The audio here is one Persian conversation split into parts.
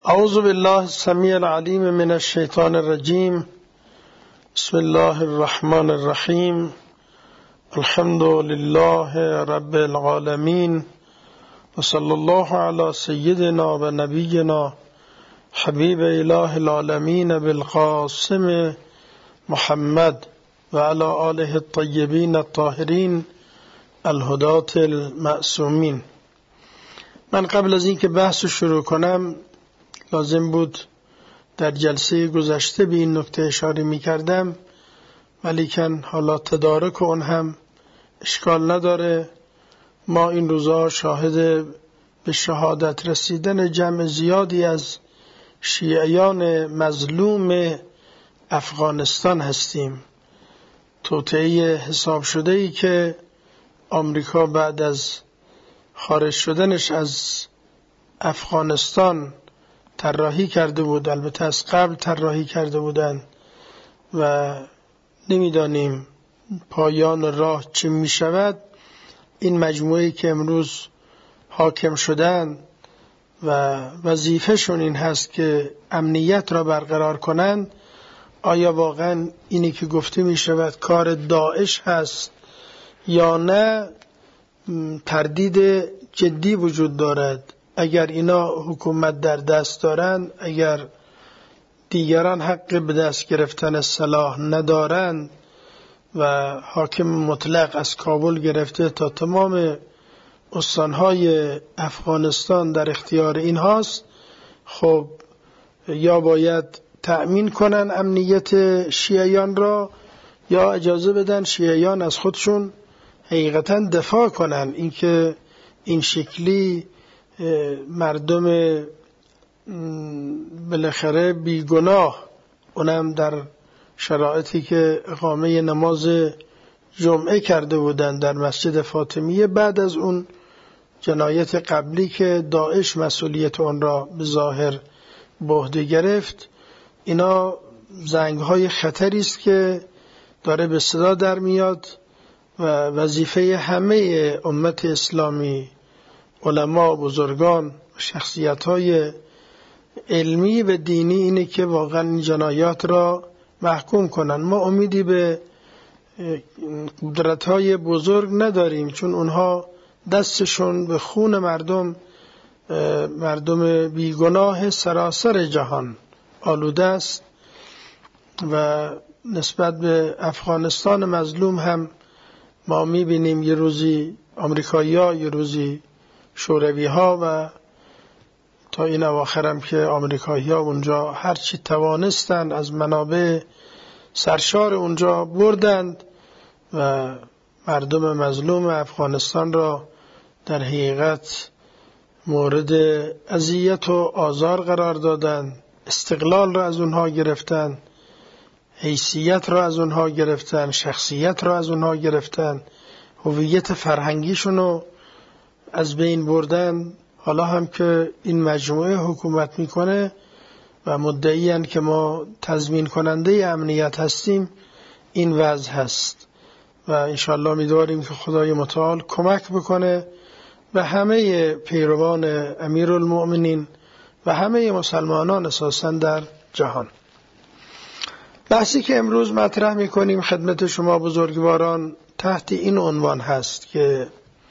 اعوذ بالله السمیع العلیم من الشیطان الرجیم. بسم الله الرحمن الرحیم. الحمد لله رب العالمین و صلی الله علی سیدنا و نبینا حبیب اله العالمین بالقاسم محمد و علی آله الطیبین الطاهرین الهداة المعصومین. من قبل از اینکه بحث شروع کنم لازم بود در جلسه گذشته به این نکته اشاره می کردم، ولیکن حالا تدارک اون هم اشکال نداره. ما این روزها شاهد به شهادت رسیدن جمع زیادی از شیعیان مظلوم افغانستان هستیم. توطئه حساب شده ای که آمریکا بعد از خارج شدنش از افغانستان طراحی کرده بود، البته از قبل طراحی کرده بودند و نمیدانیم پایان راه چه می شود. این مجموعه‌ای که امروز حاکم شدن و وظیفهشون این هست که امنیت را برقرار کنند، آیا واقعا اینی که گفته می شود کار داعش هست یا نه؟ تردید جدی وجود دارد. اگر اینا حکومت در دست دارند، اگر دیگران حق به دست گرفتن سلاح ندارند و حاکم مطلق از کابل گرفته تا تمام استانهای افغانستان در اختیار این هاست، خب یا باید تأمین کنن امنیت شیعیان را یا اجازه بدن شیعیان از خودشون حقیقتا دفاع کنن. اینکه این شکلی مردم بالاخره بیگناه، اونم در شرایطی که اقامه نماز جمعه کرده بودند در مسجد فاطمیه بعد از اون جنایت قبلی که داعش مسئولیت اون را به ظاهر به عهده گرفت، اینا زنگ‌های خطری است که داره به صدا در میاد و وظیفه همه امت اسلامی، علما، بزرگان، شخصیت‌های علمی و دینی اینه که واقعا این جنایات را محکوم کنن. ما امیدی به قدرت‌های بزرگ نداریم، چون اونها دستشون به خون مردم بیگناه سراسر جهان آلوده است و نسبت به افغانستان مظلوم هم ما می‌بینیم یه روزی آمریکایی‌ها، یه روزی شوروی‌ها و تا این اواخر هم که آمریکایی‌ها اونجا هرچی توانستند از منابع سرشار اونجا بردند و مردم مظلوم افغانستان را در حقیقت مورد اذیت و آزار قرار دادند. استقلال را از اونها گرفتند، حیثیت را از اونها گرفتند، شخصیت را از اونها گرفتند، هویت فرهنگیشون رو از بین بردن. حالا هم که این مجموعه حکومت میکنه و مدعیان که ما تضمین کننده امنیت هستیم، این وضع هست و انشالله می‌داریم که خدای متعال کمک بکنه و همه پیروان امیرالمؤمنین و همه مسلمانان اساساً در جهان. بحثی که امروز مطرح میکنیم خدمت شما بزرگواران تحت این عنوان هست که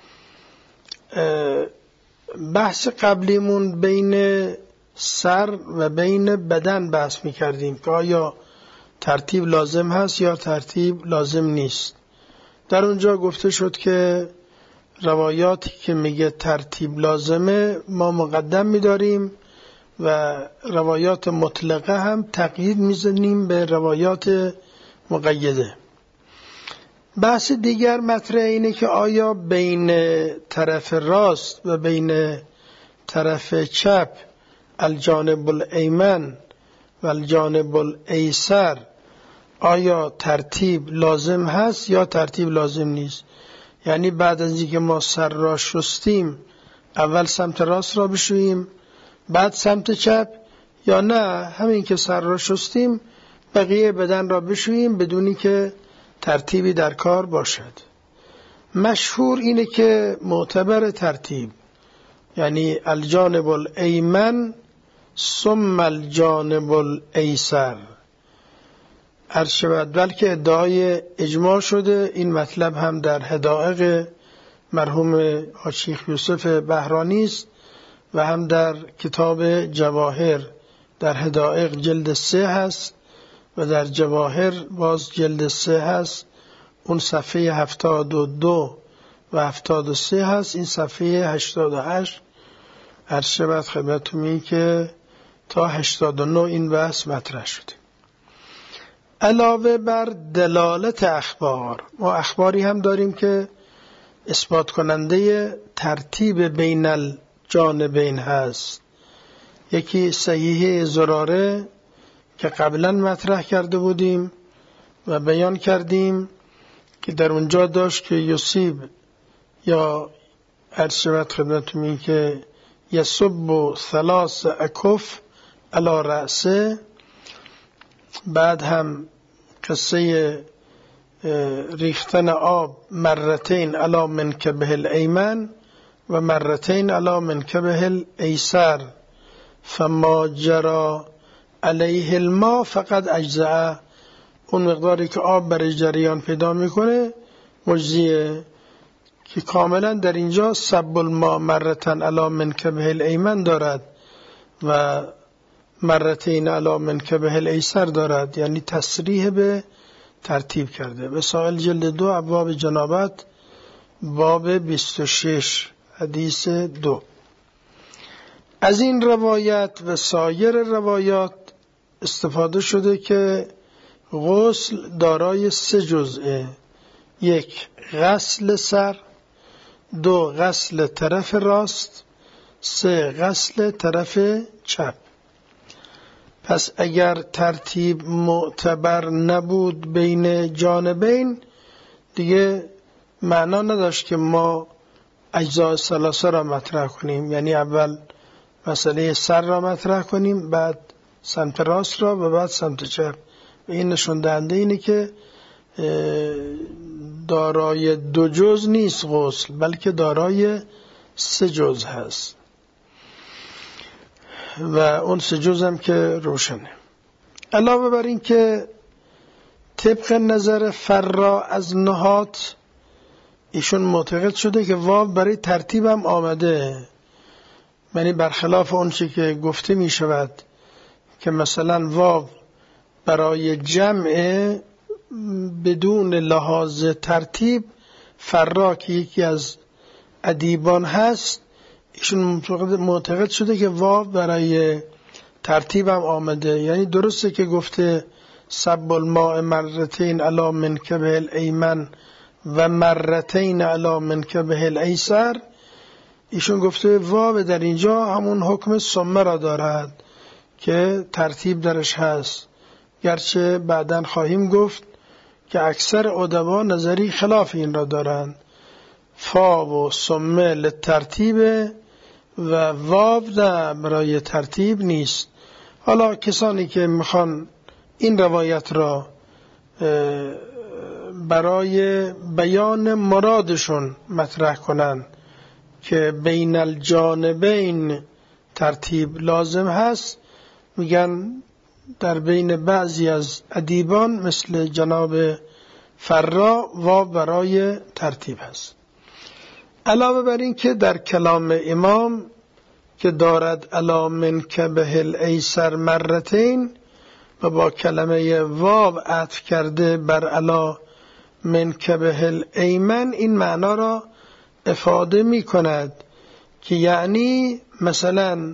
بحث قبلیمون بین سر و بین بدن بحث میکردیم که آیا ترتیب لازم هست یا ترتیب لازم نیست. در اونجا گفته شد که روایاتی که میگه ترتیب لازمه ما مقدم میداریم و روایات مطلقه هم تقیید میزنیم به روایات مقیده. بحث دیگر مطرح اینه که آیا بین طرف راست و بین طرف چپ، الجانب الایمن و الجانب الایسر، آیا ترتیب لازم هست یا ترتیب لازم نیست؟ یعنی بعد از اینکه ما سر را شستیم اول سمت راست را بشوییم بعد سمت چپ، یا نه همین که سر را شستیم بقیه بدن را بشوییم بدونی که ترتیبی در کار باشد؟ مشهور اینه که معتبر ترتیب یعنی الجانب الایمن ثم الجانب الایسر عرض شود. بلکه ادعای اجماع شده. این مطلب هم در حدائق مرحوم شیخ یوسف بهرانی است و هم در کتاب جواهر در حدائق جلد 3 هست و در جواهر باز جلد 3 هست. اون صفحه 72 و 73 هست. این صفحه 88 عرض شود خدمتتون این که تا 89 این بحث مطرح شده. علاوه بر دلالت اخبار، ما اخباری هم داریم که اثبات کننده ترتیب بین الجانبین هست. یکی صحیحه زراره که قبلا مطرح کرده بودیم و بیان کردیم که در اونجا داشت که یصیب یا عرض شود خدمتتون این که یصب 3 اکف علی رأسه. بعد هم قصه ریختن آب مرتين علی منکبه الایمن و مرتين علی منکبه الایسر فما جرى علیه الماء فقد اجزع. اون مقداری که آب برای جریان پیدا میکنه مجزیه، که کاملا در اینجا سب الماء مرتن علی منکبه الایمن دارد و مرتين علی منکبه الایسر دارد، یعنی تصریح به ترتیب کرده. وسائل جلد 2 ابواب جنابت باب 26 حدیث 2. از این روایت و سایر روایات استفاده شده که غسل دارای 3 جزئه: 1 غسل سر، 2 غسل طرف راست، 3 غسل طرف چپ. پس اگر ترتیب معتبر نبود بین جانبین دیگه معنا نداشت که ما اجزاء ثلاثه را مطرح کنیم، یعنی اول مسئله سر را مطرح کنیم، بعد سمت راست را و بعد سمت چپ. و این نشون دهنده اینه که دارای 2 جز نیست غسل، بلکه دارای 3 جز هست و اون 3 جز هم که روشنه. علاوه بر این که طبق نظر فرا از نحات ایشون معتقد شده که واو برای ترتیب هم آمده، یعنی برخلاف اون چی که گفته می شود که مثلا واو برای جمع بدون لحاظ ترتیب. فرا که یکی از ادیبان هست ایشون معتقد شده که واو برای ترتیب هم آمده، یعنی درسته که گفته سب الماء مرتين علی منکبه الایمن و مرتين علی منکبه الایسر. ایشون گفته واو در اینجا همون حکم ثم را دارد که ترتیب درش هست، گرچه بعداً خواهیم گفت که اکثر ادبا نظری خلاف این را دارند. فا و ثم للترتیب و واو برای ترتیب نیست. حالا کسانی که میخوان این روایت را برای بیان مرادشون مطرح کنن که بین الجانبین ترتیب لازم هست، میگن در بین بعضی از ادیبان مثل جناب فرا واو برای ترتیب هست. علاوه بر این که در کلام امام که دارد علی منکبه الایسر مرتين و با کلمه واو عطف کرده بر علی منکبه الایمن، این معنا را افاده می کند که یعنی مثلا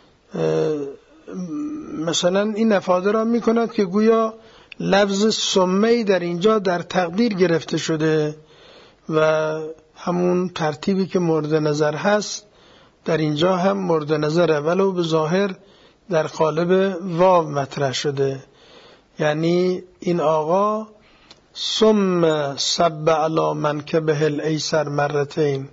این افاده را می کند که گویا لفظ ثمه در اینجا در تقدیر گرفته شده و همون ترتیبی که مورد نظر هست در اینجا هم مورد نظره، ولو به ظاهر در قالب واو مطرح شده. یعنی این آقا ثم سب علی منکبه الایسر مرتين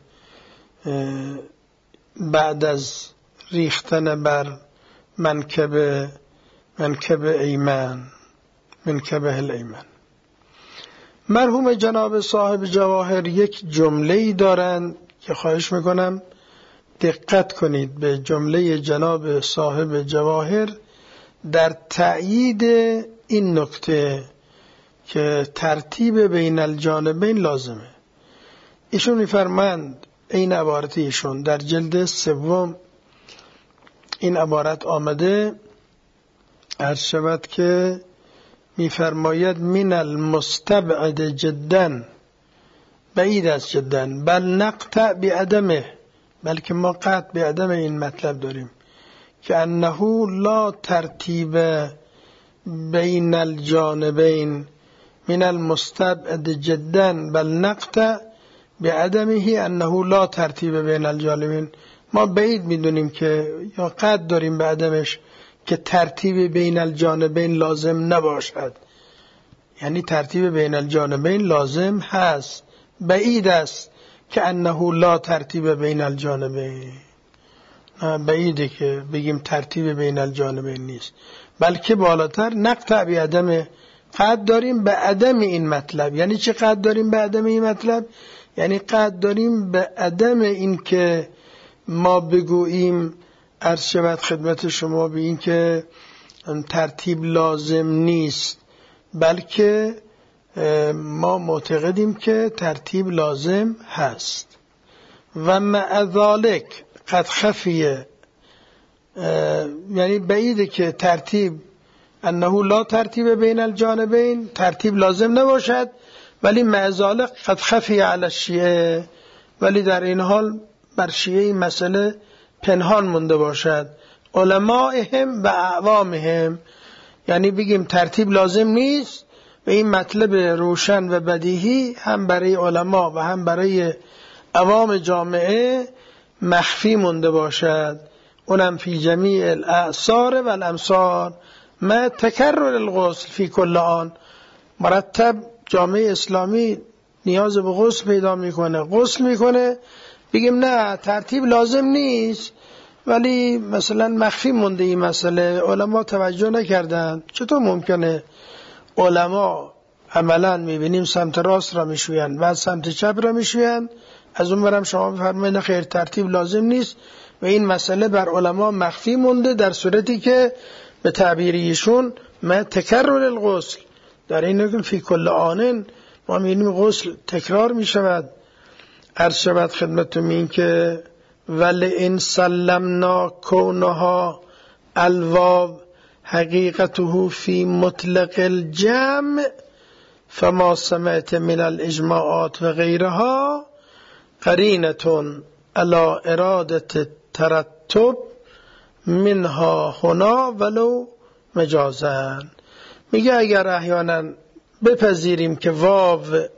بعد از ریختن بر منکبه ایمن، منکبه الایمن. مرحوم جناب صاحب جواهر یک جمله‌ای دارند که خواهش میکنم دقت کنید به جمله جناب صاحب جواهر در تأیید این نکته که ترتیب بین الجانبین لازمه. ایشون می‌فرمایند، این عبارت ایشون در جلد 3 این عبارت آمده، عرض شود که می‌فرماید من المستبعد جدا، بعید است جدا، بل نقطع بعدمه، بلکه ما قطع بعدم این مطلب داریم که انه لا ترتیب بین الجانبین من المستبعد جدا بل نقطع بعدمه انه لا ترتیب بین الجانبین. ما بعید میدونیم که یا قطع داریم به عدمش که ترتیب بین الجانبین لازم نباشد، یعنی ترتیب بین الجانبین لازم هست، بعید است که انه لا ترتیب بین الجانبین. بعیده که بگیم ترتیب بین الجانبین نیست، بلکه بالاتر نقطع بعدم، قطع داریم به عدم این مطلب. یعنی چه قطع داریم به عدم این مطلب؟ یعنی قطع داریم به عدم این که ما بگوییم، عرض شود خدمت شما، به این که ترتیب لازم نیست، بلکه ما معتقدیم که ترتیب لازم هست. و مع ذلک قد خفیه، یعنی بعیده که ترتیب انه لا ترتیب بین الجانبین، ترتیب لازم نباشد، ولی مع ذلک قد خفیه علی الشیعه، ولی در این حال بر شیعه این مسئله پنهان مونده باشد، علمائهم و اعوامهم. یعنی بگیم ترتیب لازم نیست و این مطلب روشن و بدیهی هم برای علما و هم برای عوام جامعه مخفی مونده باشد، اونم فی جمیع الاعصار و الامصار ما تکرر الغسل فی کل آن. مرتب جامعه اسلامی نیاز به غسل پیدا میکنه، غسل میکنه، بگیم نه ترتیب لازم نیست ولی مثلا مخفی مونده این مسئله، علما توجه نکردن. چطور ممکنه علما عملا میبینیم سمت راست را میشوین بعد سمت چپ را میشوین، از اون برم شما بفرمایید خیر ترتیب لازم نیست و این مسئله بر علما مخفی مونده، در صورتی که به تعبیر ایشون ما تکرر الغسل، در این فی کل آن ما میبینیم غسل تکرار میشود. عرض شود خدمتتون این که ولئن سلمنا کونها الواو حقیقته فی مطلق الجمع فما سمعت من الاجماعات و غیرها قرینتون علی ارادت ترتب منها هنا ولو مجازن. میگه اگر احیانا بپذیریم که واو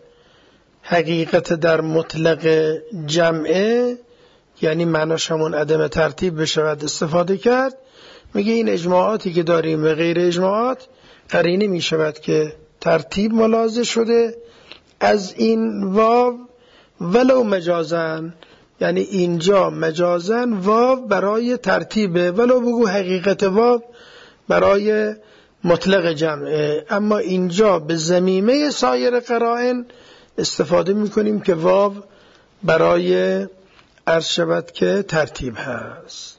حقیقت در مطلق جمعه، یعنی معناش همون عدم ترتیب بشود استفاده کرد، میگه این اجماعاتی که داریم و غیر اجماعات قرینه میشود که ترتیب ملاحظه شده از این واو ولو مجازن، یعنی اینجا مجازن واو برای ترتیبه، ولو بگو حقیقت واو برای مطلق جمعه، اما اینجا به ضمیمه سایر قرائن استفاده میکنیم که واو برای عرض شود که ترتیب هست.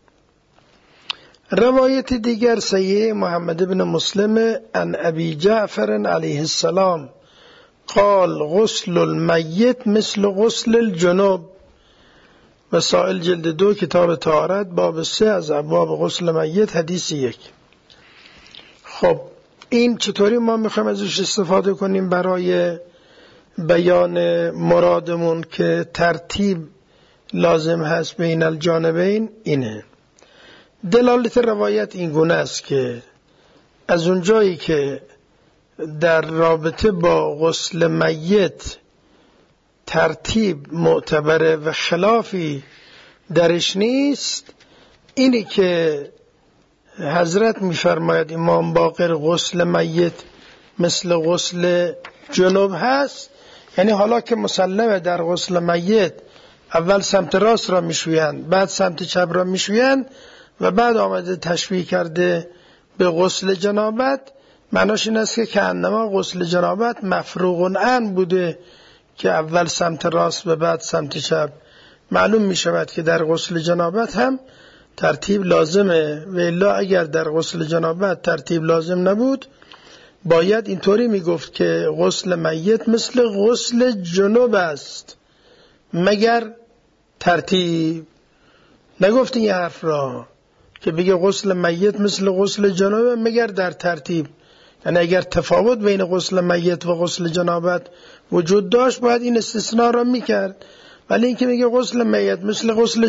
روایت دیگر صحیح محمد بن مسلم عن ابی جعفر علیه السلام قال غسل المیت مثل غسل الجنوب، مسائل جلد 2 کتاب طهارت باب 3 از ابواب غسل میت حدیث 1. خب این چطوری ما میخوایم ازش استفاده کنیم برای بیان مرادمون که ترتیب لازم هست بین الجانبین؟ اینه دلالت روایت این گونه است که از اونجایی که در رابطه با غسل میت ترتیب معتبره و خلافی درش نیست، اینی که حضرت میفرماید امام باقر غسل میت مثل غسل جنوب هست، یعنی حالا که مسلمه در غسل میت اول سمت راست را میشویند بعد سمت چپ را میشویند و بعد آمده تشبیه کرده به غسل جنابت، معناش این است که کانما غسل جنابت مفروغ عن بوده که اول سمت راست و بعد سمت چپ معلوم می شود که در غسل جنابت هم ترتیب لازمه، و الا اگر در غسل جنابت ترتیب لازم نبود باید اینطوری می گفت که غسل میت مثل غسل جنوب است مگر ترتیب. نگفت این حرف را که بگه غسل میت مثل غسل جنابه مگر در ترتیب، یعنی اگر تفاوت بین غسل میت و غسل جنابت وجود داشت باید این استثناء را میکرد. ولی اینکه میگه غسل میت مثل غسل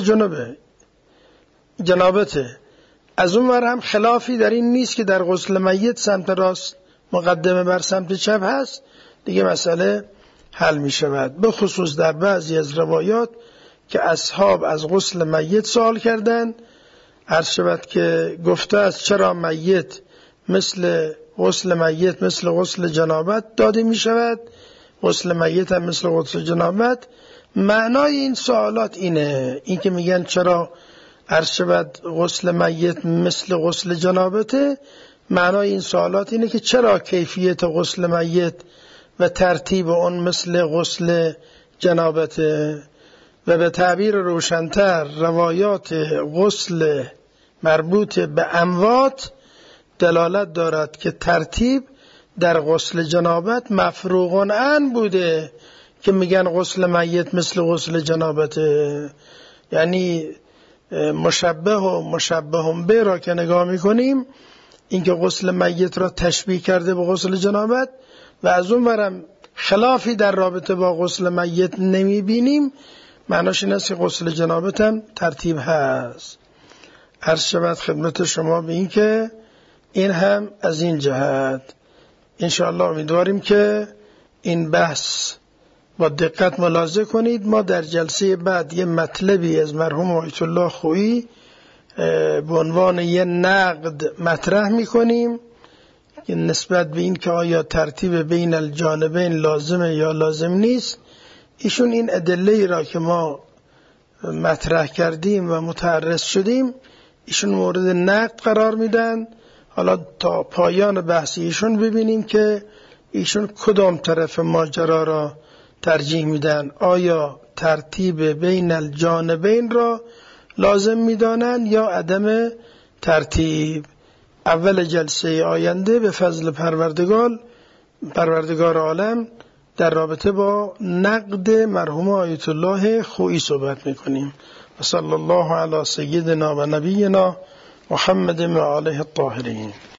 جنابته، از اون ور هم خلافی در این نیست که در غسل میت سمت راست مقدمه بر سمت چپ هست، دیگه مسئله حل می شود. به خصوص در بعضی از روایات که اصحاب از غسل میت سوال کردند، عرض شود که گفته است چرا میت مثل غسل جنابت داده می شود، غسل میت هم مثل غسل جنابت. معنای این سوالات اینه، این که میگن چرا عرض شود غسل میت مثل غسل جنابته، معنای این سوالات اینه که چرا کیفیت غسل میت و ترتیب اون مثل غسل جنابته. و به تعبیر روشن‌تر روایات غسل مربوط به اموات دلالت دارد که ترتیب در غسل جنابت مفروغ عن بوده که میگن غسل میت مثل غسل جنابته. یعنی مشبه و مشبه به را که نگاه میکنیم، اینکه غسل میت را تشبیه کرده به غسل جنابت و از اون ورم خلافی در رابطه با غسل میت نمیبینیم، معناش این است که غسل جنابت هم ترتیب هست. عرض شود خدمت شما به این که این هم از این جهت. انشاءالله امیدواریم که این بحث با دقت ملاحظه کنید. ما در جلسه بعد یه مطلبی از مرحوم آیت الله خویی به عنوان یه نقد مطرح میکنیم که نسبت به این که آیا ترتیب بین الجانبین لازمه یا لازم نیست. ایشون این ادله را که ما مطرح کردیم و متعرض شدیم ایشون مورد نقد قرار میدن. حالا تا پایان بحث ایشون ببینیم که ایشون کدام طرف ماجرا را ترجیح میدن، آیا ترتیب بین الجانبین را لازم میدانند یا عدم ترتیب. اول جلسه آینده به فضل پروردگار عالم در رابطه با نقد مرحوم آیت الله خویی صحبت میکنیم. و صلی الله علی سیدنا و نبینا محمد و آله الطاهرین.